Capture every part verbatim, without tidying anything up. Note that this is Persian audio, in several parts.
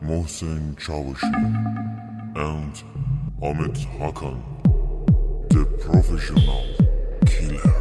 Mohsen Çavuşu and Ahmet Hakan, the professional killer.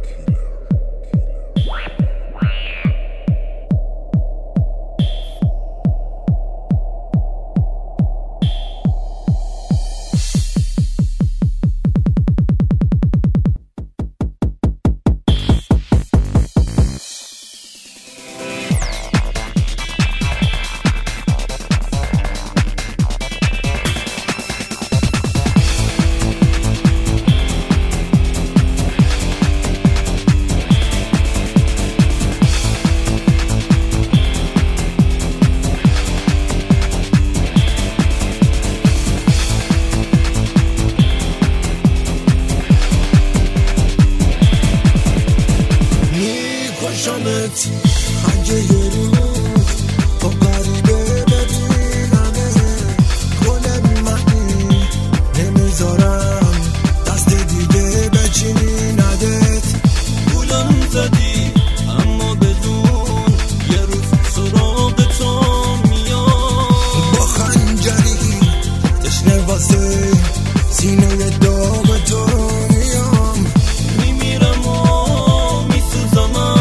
شامت اگه یه روز تو قریبه ببینمه گل منی نمیذارم دست دیگه بچینی ندت گولم زدی اما بدون یه روز سراغ تو میام با خنجری تشنه واسه سینه داغ تو میام میمیرم و میسوزم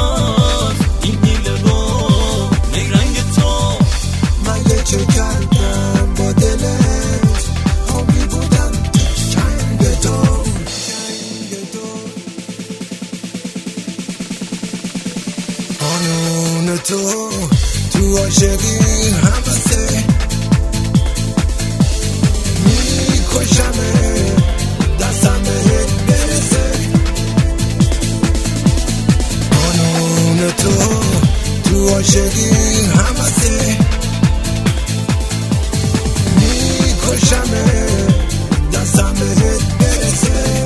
چه کردم با دلت خوابی بودم چنگ تو قانون تو تو عاشقی همسه میکشمه دستم بهت برسه قانون تو تو عاشقی همسه کشمه دستم بهت برسه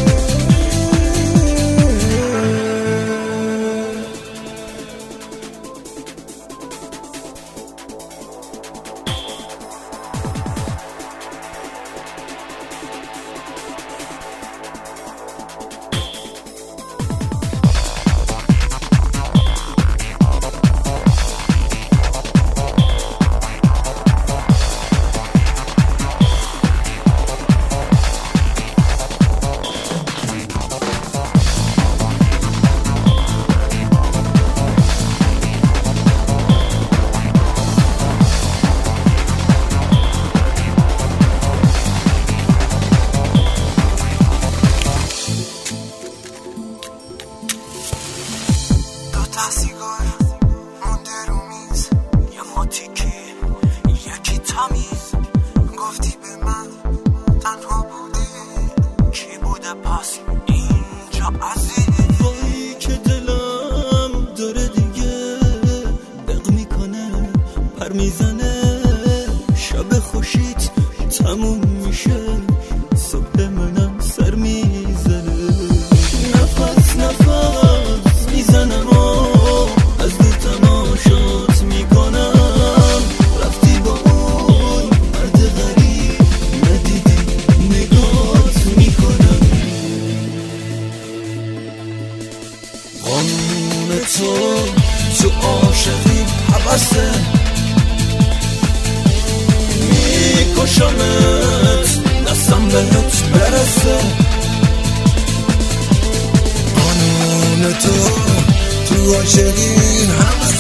سیگار مونده رو میز یه ماتیکی یکی تمیز گفتی به من تنها بودی کی بوده پس اینجا عزیز وای که دلم داره دیگه دق میکنه پر میزنه شب خوشیت تموم میشه صبح منم سر میزنه نفس نفس میزنم قانون تو تو عاشقی حبسه میکشمت دستم بهت برسه قانون تو تو عاشقی حبسه